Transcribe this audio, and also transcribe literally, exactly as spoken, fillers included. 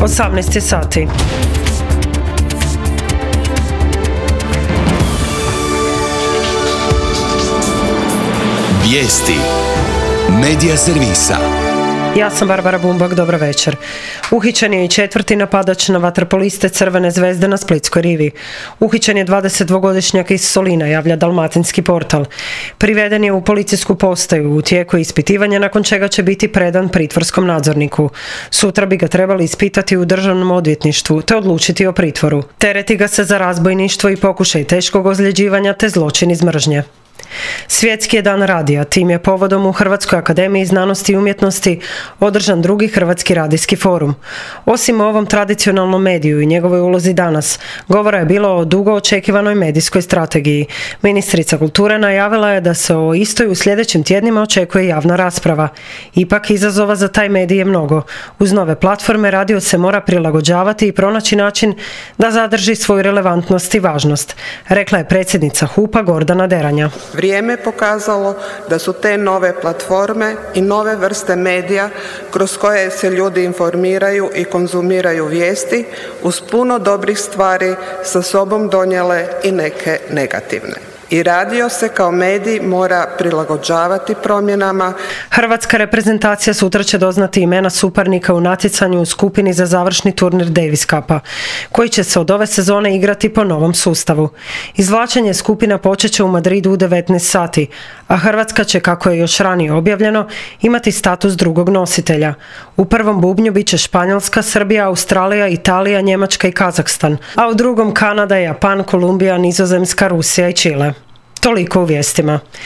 osamnaest je sati. Vijesti Medija servisa. Ja sam Barbara Bumbak, dobro večer. Uhićen je i četvrti napadač na vaterpoliste Crvene zvezde na Splitskoj rivi. Uhićen je dvadesetdvogodišnjak iz Solina, javlja Dalmatinski portal. Priveden je u policijsku postaju u tijeku ispitivanja, nakon čega će biti predan pritvorskom nadzorniku. Sutra bi ga trebali ispitati u državnom odvjetništvu te odlučiti o pritvoru. Tereti ga se za razbojništvo i pokušaj teškog ozljeđivanja te zločin iz mržnje. Svjetski je dan radija, tim je povodom u Hrvatskoj akademiji znanosti i umjetnosti održan drugi Hrvatski radijski forum. Osim o ovom tradicionalnom mediju i njegovoj ulozi danas, govora je bilo o dugo očekivanoj medijskoj strategiji. Ministrica kulture najavila je da se o istoj u sljedećim tjednima očekuje javna rasprava. Ipak izazova za taj medij je mnogo. Uz nove platforme radio se mora prilagođavati i pronaći način da zadrži svoju relevantnost i važnost, rekla je predsjednica HUP-a Gordana Deranja. Vrijeme je pokazalo da su te nove platforme i nove vrste medija kroz koje se ljudi informiraju i konzumiraju vijesti uz puno dobrih stvari sa sobom donijele i neke negativne. I radio se kao medij mora prilagođavati promjenama. Hrvatska reprezentacija sutra će doznati imena suparnika u natjecanju u skupini za završni turnir Davis Cupa, koji će se od ove sezone igrati po novom sustavu. Izvlačenje skupina počet će u Madridu u devetnaest sati, a Hrvatska će, kako je još ranije objavljeno, imati status drugog nositelja. U prvom bubnju bit će Španjolska, Srbija, Australija, Italija, Njemačka i Kazahstan, a u drugom Kanada, Japan, Kolumbija, Nizozemska, Rusija i Čile. Toliko u vijestima.